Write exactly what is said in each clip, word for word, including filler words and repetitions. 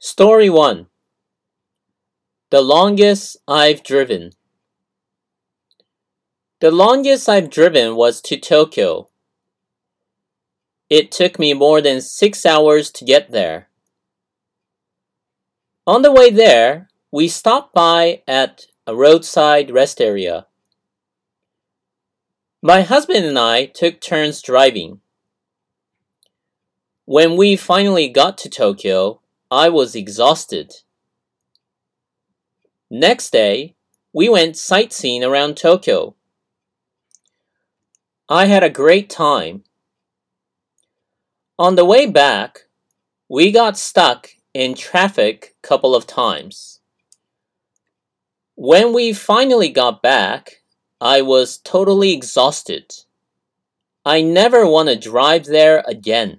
Story one. The longest I've driven. The longest I've driven was to Tokyo. It took me more than six hours to get there. On the way there, we stopped by at a roadside rest area. My husband and I took turns driving. When we finally got to Tokyo, I was exhausted. Next day, we went sightseeing around Tokyo. I had a great time. On the way back, we got stuck in traffic a couple of times. When we finally got back, I was totally exhausted. I never want to drive there again.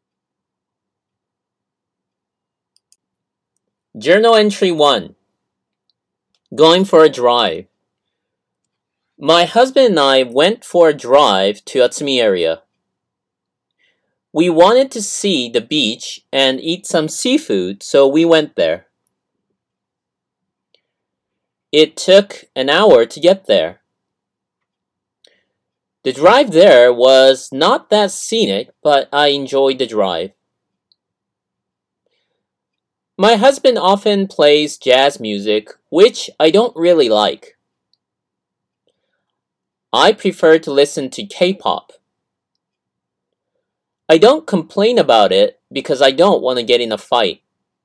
Journal entry one. Going for a drive. My husband and I went for a drive to Atsumi area. We wanted to see the beach and eat some seafood, so we went there. It took an hour to get there. The drive there was not that scenic, but I enjoyed the drive. My husband often plays jazz music, which I don't really like. I prefer to listen to K-pop. I don't complain about it because I don't want to get in a fight.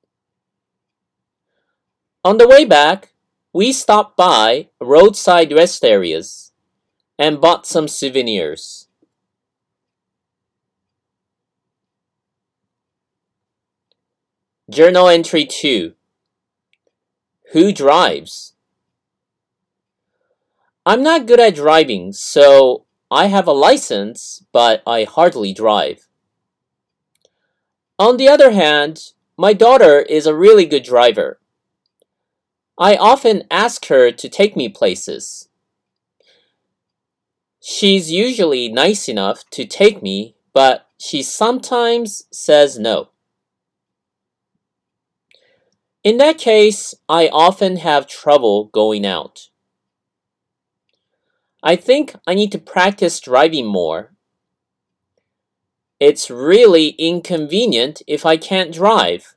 On the way back, we stopped by roadside rest areas and bought some souvenirs. Journal entry two. Who drives? I'm not good at driving, so I have a license, but I hardly drive. On the other hand, my daughter is a really good driver. I often ask her to take me places. She's usually nice enough to take me, but she sometimes says no. In that case, I often have trouble going out. I think I need to practice driving more. It's really inconvenient if I can't drive.